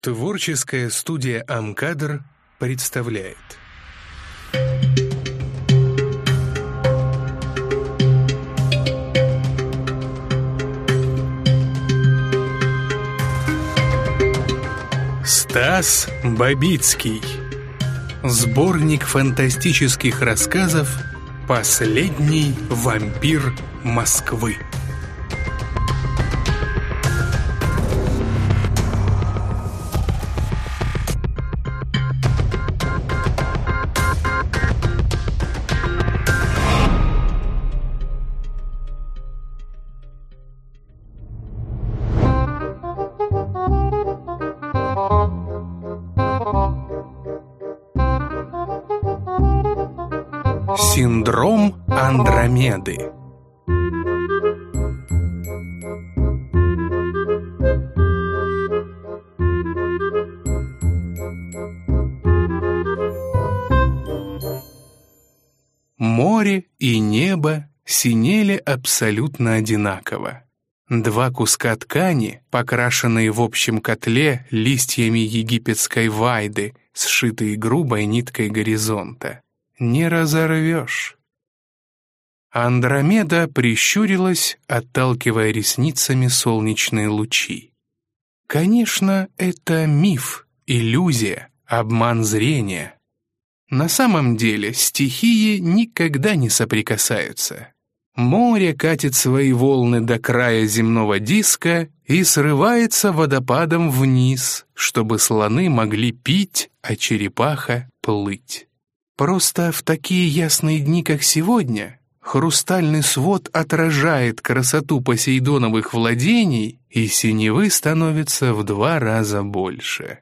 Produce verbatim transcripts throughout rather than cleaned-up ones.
Творческая студия «Амкадр» представляет. Стас Бабицкий. Сборник фантастических рассказов «Последний вампир Москвы». Синдром Андромеды. Море и небо синели абсолютно одинаково. Два куска ткани, покрашенные в общем котле листьями египетской вайды, сшитые грубой ниткой горизонта. Не разорвешь. Андромеда прищурилась, отталкивая ресницами солнечные лучи. Конечно, это миф, иллюзия, обман зрения. На самом деле стихии никогда не соприкасаются. Море катит свои волны до края земного диска и срывается водопадом вниз, чтобы слоны могли пить, а черепаха плыть. Просто в такие ясные дни, как сегодня, хрустальный свод отражает красоту посейдоновых владений, и синевы становится в два раза больше.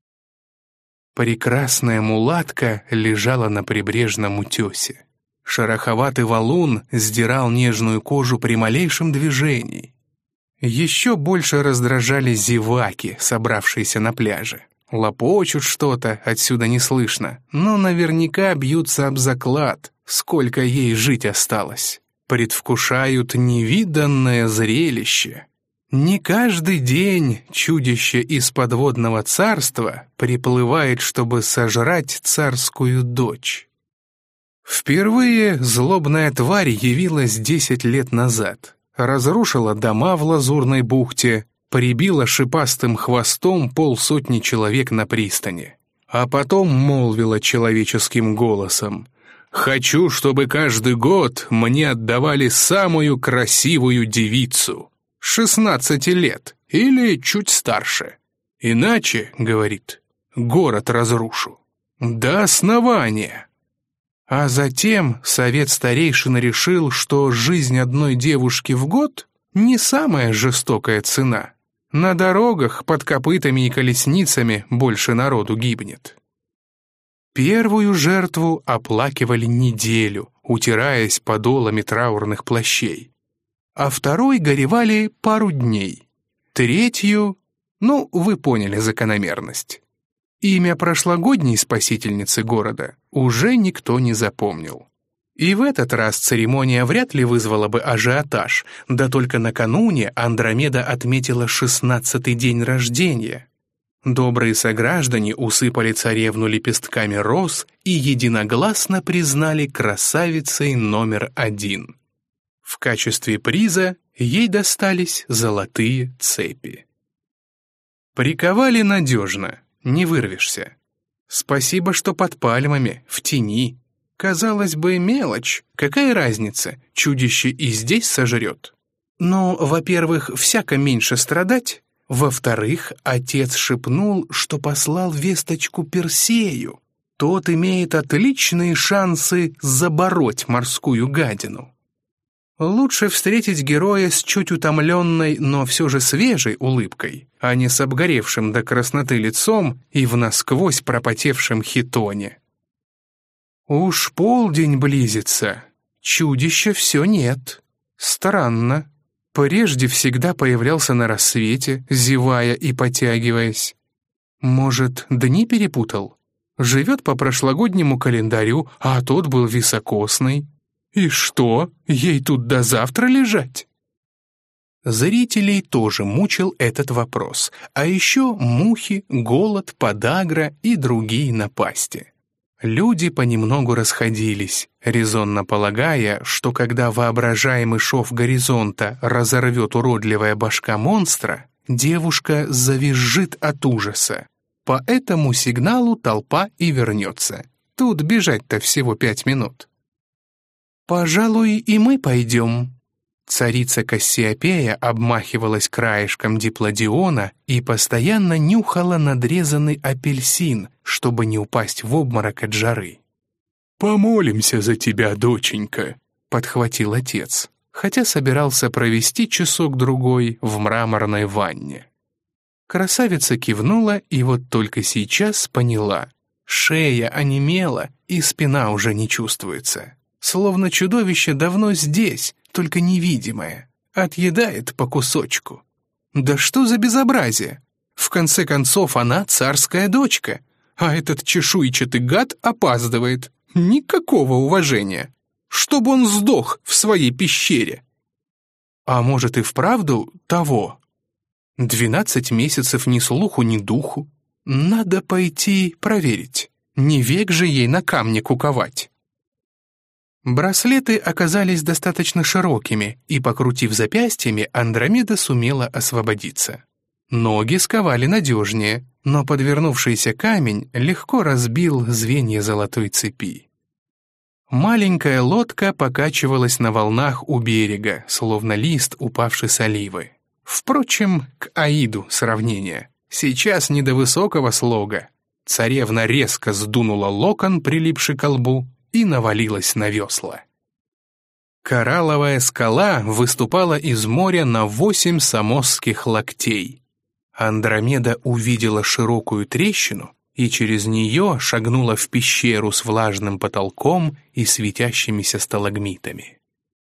Прекрасная мулатка лежала на прибрежном утесе. Шероховатый валун сдирал нежную кожу при малейшем движении. Еще больше раздражали зеваки, собравшиеся на пляже. Лопочут что-то, отсюда не слышно, но наверняка бьются об заклад, сколько ей жить осталось. Предвкушают невиданное зрелище. Не каждый день чудище из подводного царства приплывает, чтобы сожрать царскую дочь. Впервые злобная тварь явилась десять лет назад, разрушила дома в Лазурной бухте, прибила шипастым хвостом полсотни человек на пристани. А потом молвила человеческим голосом: «Хочу, чтобы каждый год мне отдавали самую красивую девицу, шестнадцати лет или чуть старше. Иначе, — говорит, — город разрушу до основания». А затем совет старейшин решил, что жизнь одной девушки в год не самая жестокая цена. На дорогах под копытами и колесницами больше народу гибнет. Первую жертву оплакивали неделю, утираясь подолами траурных плащей. А второй горевали пару дней. Третью, ну, вы поняли закономерность. Имя прошлогодней спасительницы города уже никто не запомнил. И в этот раз церемония вряд ли вызвала бы ажиотаж, да только накануне Андромеда отметила шестнадцатый день рождения. Добрые сограждане усыпали царевну лепестками роз и единогласно признали красавицей номер один. В качестве приза ей достались золотые цепи. Приковали надежно, не вырвешься. Спасибо, что под пальмами, в тени. Казалось бы, мелочь, какая разница, чудище и здесь сожрет. Но, во-первых, всяко меньше страдать, во-вторых, отец шепнул, что послал весточку Персею. Тот имеет отличные шансы забороть морскую гадину. Лучше встретить героя с чуть утомленной, но все же свежей улыбкой, а не с обгоревшим до красноты лицом и в насквозь пропотевшем хитоне. Уж полдень близится, чудища все нет. Странно. Прежде всегда появлялся на рассвете, зевая и потягиваясь. Может, дни перепутал? Живет по прошлогоднему календарю, а тот был високосный. И что, ей тут до завтра лежать? Зрителей тоже мучил этот вопрос, а еще мухи, голод, подагра и другие напасти. Люди понемногу расходились, резонно полагая, что когда воображаемый шов горизонта разорвет уродливая башка монстра, девушка завизжит от ужаса. По этому сигналу толпа и вернется. Тут бежать-то всего пять минут. «Пожалуй, и мы пойдем». Царица Кассиопея обмахивалась краешком диплодиона и постоянно нюхала надрезанный апельсин, чтобы не упасть в обморок от жары. «Помолимся за тебя, доченька», — подхватил отец, хотя собирался провести часок-другой в мраморной ванне. Красавица кивнула и вот только сейчас поняла. Шея онемела, и спина уже не чувствуется. Словно чудовище давно здесь, только невидимое. Отъедает по кусочку. Да что за безобразие? В конце концов, она царская дочка, а этот чешуйчатый гад опаздывает. Никакого уважения. Чтобы он сдох в своей пещере. А может и вправду того? Двенадцать месяцев ни слуху, ни духу. Надо пойти проверить. Не век же ей на камне куковать. Браслеты оказались достаточно широкими, и, покрутив запястьями, Андромеда сумела освободиться. Ноги сковали надежнее, но подвернувшийся камень легко разбил звенья золотой цепи. Маленькая лодка покачивалась на волнах у берега, словно лист, упавший с оливы. Впрочем, к Аиду сравнение. Сейчас не до высокого слога. Царевна резко сдунула локон, прилипший ко лбу, и навалилась на весла. Коралловая скала выступала из моря на восемь самосских локтей. Андромеда увидела широкую трещину и через нее шагнула в пещеру с влажным потолком и светящимися сталагмитами.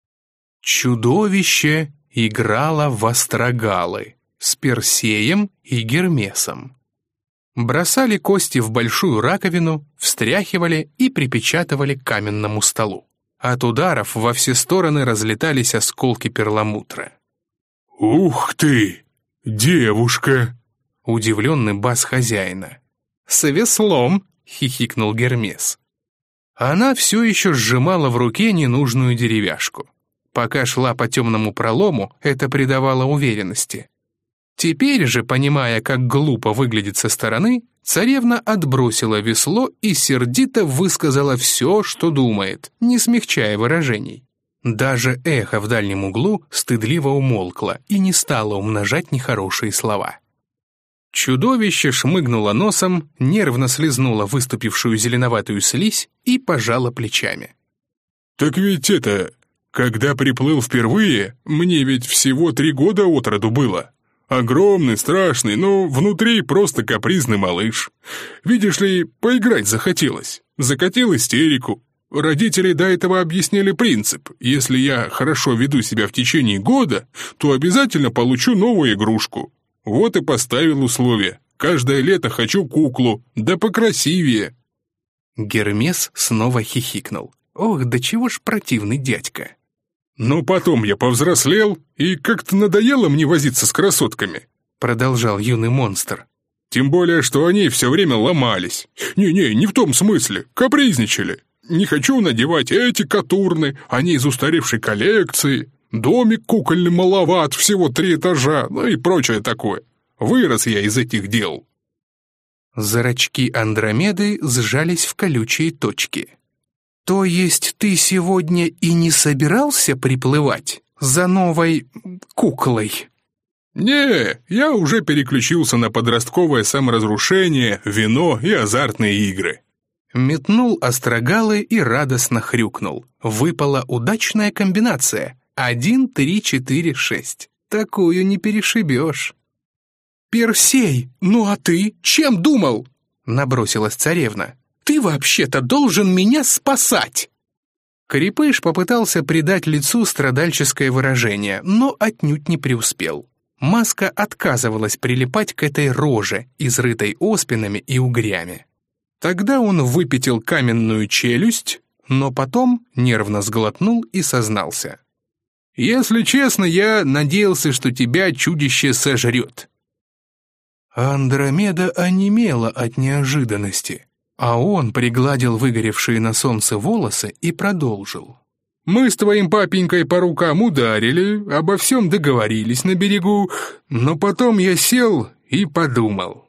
Чудовище играло в острогалы с Персеем и Гермесом. Бросали кости в большую раковину, встряхивали и припечатывали к каменному столу. От ударов во все стороны разлетались осколки перламутра. «Ух ты! Девушка!» — удивленный бас хозяина. «С веслом!» — хихикнул Гермес. Она все еще сжимала в руке ненужную деревяшку. Пока шла по темному пролому, это придавало уверенности. Теперь же, понимая, как глупо выглядит со стороны, царевна отбросила весло и сердито высказала все, что думает, не смягчая выражений. Даже эхо в дальнем углу стыдливо умолкло и не стало умножать нехорошие слова. Чудовище шмыгнуло носом, нервно слезнуло выступившую зеленоватую слизь и пожало плечами. «Так ведь это, когда приплыл впервые, мне ведь всего три года от роду было. Огромный, страшный, но внутри просто капризный малыш. Видишь ли, поиграть захотелось. Закатил истерику. Родители до этого объяснили принцип. Если я хорошо веду себя в течение года, то обязательно получу новую игрушку. Вот и поставил условие. Каждое лето хочу куклу, да покрасивее». Гермес снова хихикнул. «Ох, да чего ж противный дядька!» «Но потом я повзрослел, и как-то надоело мне возиться с красотками», — продолжал юный монстр. «Тем более, что они все время ломались. Не-не, не в том смысле, капризничали. Не хочу надевать эти катурны, они из устаревшей коллекции. Домик кукольный маловат, всего три этажа, ну и прочее такое. Вырос я из этих дел». Зрачки Андромеды сжались в колючие точки. «То есть ты сегодня и не собирался приплывать за новой куклой?» «Не, я уже переключился на подростковое саморазрушение, вино и азартные игры». Метнул острогалы и радостно хрюкнул. Выпала удачная комбинация. Один, три, четыре, шесть. Такую не перешибешь. «Персей, ну а ты чем думал?» Набросилась царевна. «Ты вообще-то должен меня спасать!» Крепыш попытался придать лицу страдальческое выражение, но отнюдь не преуспел. Маска отказывалась прилипать к этой роже, изрытой оспинами и угрями. Тогда он выпятил каменную челюсть, но потом нервно сглотнул и сознался. Если честно, я надеялся, что тебя чудище сожрет». Андромеда онемела от неожиданности, а он пригладил выгоревшие на солнце волосы и продолжил. «Мы с твоим папенькой по рукам ударили, обо всем договорились на берегу, но потом я сел и подумал.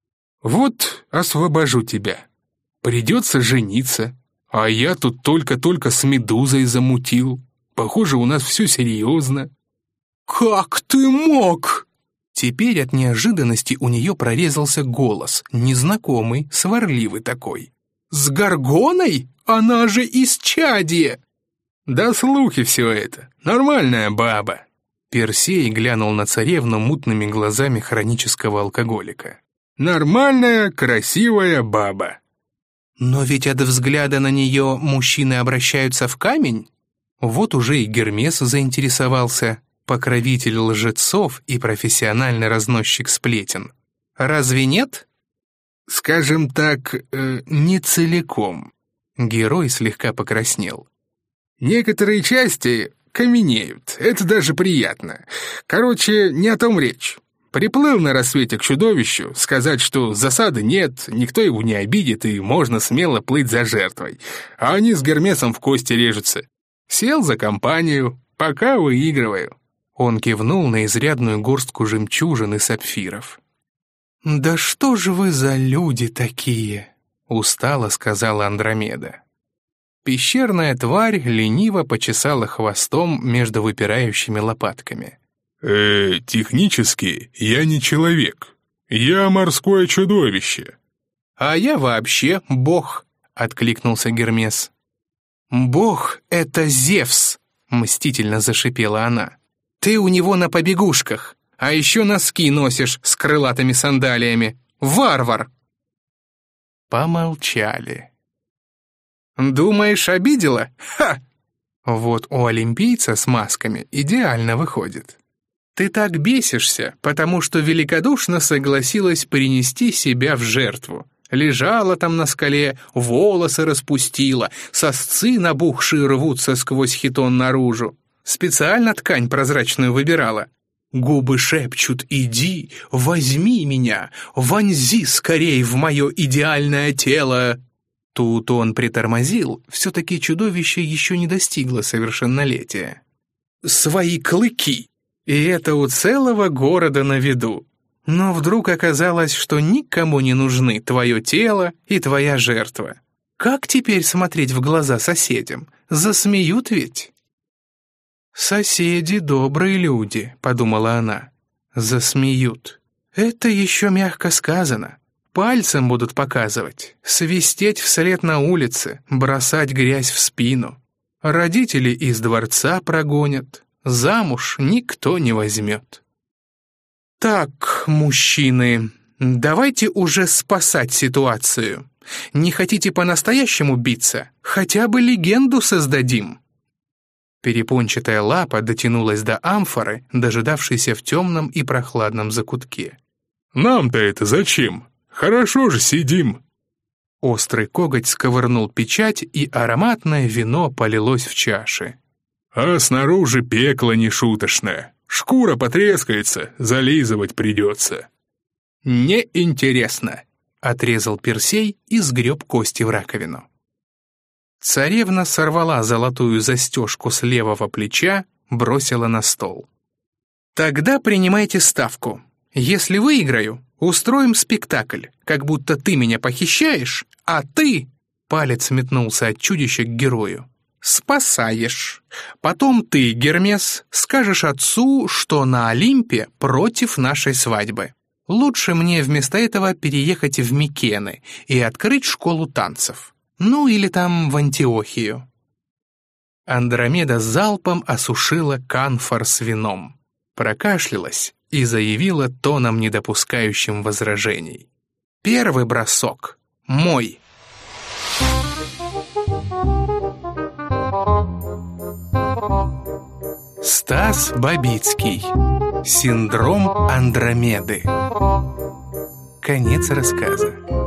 Вот освобожу тебя. Придется жениться, а я тут только-только с медузой замутил. Похоже, у нас все серьезно». «Как ты мог?» Теперь от неожиданности у нее прорезался голос, незнакомый, сварливый такой. «С Горгоной? Она же исчадие!» «Да слухи все это. Нормальная баба». Персей глянул на царевну мутными глазами хронического алкоголика. «Нормальная, красивая баба». «Но ведь от взгляда на нее мужчины обращаются в камень?» Вот уже и Гермес заинтересовался, покровитель лжецов и профессиональный разносчик сплетен. «Разве нет?» «Скажем так, э, не целиком». Герой слегка покраснел. «Некоторые части каменеют, это даже приятно. Короче, не о том речь. Приплыл на рассвете к чудовищу, сказать, что засады нет, никто его не обидит и можно смело плыть за жертвой. А они с Гермесом в кости режутся. Сел за компанию, пока выигрываю». Он кивнул на изрядную горстку жемчужин и сапфиров. «Да что же вы за люди такие?» — устало сказала Андромеда. Пещерная тварь лениво почесала хвостом между выпирающими лопатками. «Э, технически я не человек. Я морское чудовище». «А я вообще бог», — откликнулся Гермес. «Бог — это Зевс», — мстительно зашипела она. «Ты у него на побегушках, а еще носки носишь с крылатыми сандалиями. Варвар!» Помолчали. «Думаешь, обидела? Ха!» Вот у олимпийца с масками идеально выходит. «Ты так бесишься, потому что великодушно согласилась принести себя в жертву. Лежала там на скале, волосы распустила, сосцы набухшие рвутся сквозь хитон наружу. Специально ткань прозрачную выбирала. Губы шепчут: иди, возьми меня, вонзи скорей в мое идеальное тело». Тут он притормозил, все-таки чудовище еще не достигло совершеннолетия. «Свои клыки! И это у целого города на виду. Но вдруг оказалось, что никому не нужны твое тело и твоя жертва. Как теперь смотреть в глаза соседям? Засмеют ведь?» «Соседи — добрые люди», — подумала она. «Засмеют. Это еще мягко сказано. Пальцем будут показывать, свистеть вслед на улице, бросать грязь в спину. Родители из дворца прогонят, замуж никто не возьмет». «Так, мужчины, давайте уже спасать ситуацию. Не хотите по-настоящему биться? Хотя бы легенду создадим». Перепончатая лапа дотянулась до амфоры, дожидавшейся в темном и прохладном закутке. «Нам-то это зачем? Хорошо же сидим». Острый коготь сковырнул печать, и ароматное вино полилось в чаши. «А снаружи пекло нешуточное. Шкура потрескается, зализывать придется». «Неинтересно», — отрезал Персей и сгреб кости в раковину. Царевна сорвала золотую застежку с левого плеча, бросила на стол. «Тогда принимайте ставку. Если выиграю, устроим спектакль, как будто ты меня похищаешь, а ты...» Палец метнулся от чудища к герою. «Спасаешь. Потом ты, Гермес, скажешь отцу, что на Олимпе против нашей свадьбы. Лучше мне вместо этого переехать в Микены и открыть школу танцев. Ну или там в Антиохию». Андромеда залпом осушила камфор с вином, прокашлялась и заявила тоном, не допускающим возражений: «Первый бросок мой». Стас Бабицкий. Синдром Андромеды. Конец рассказа.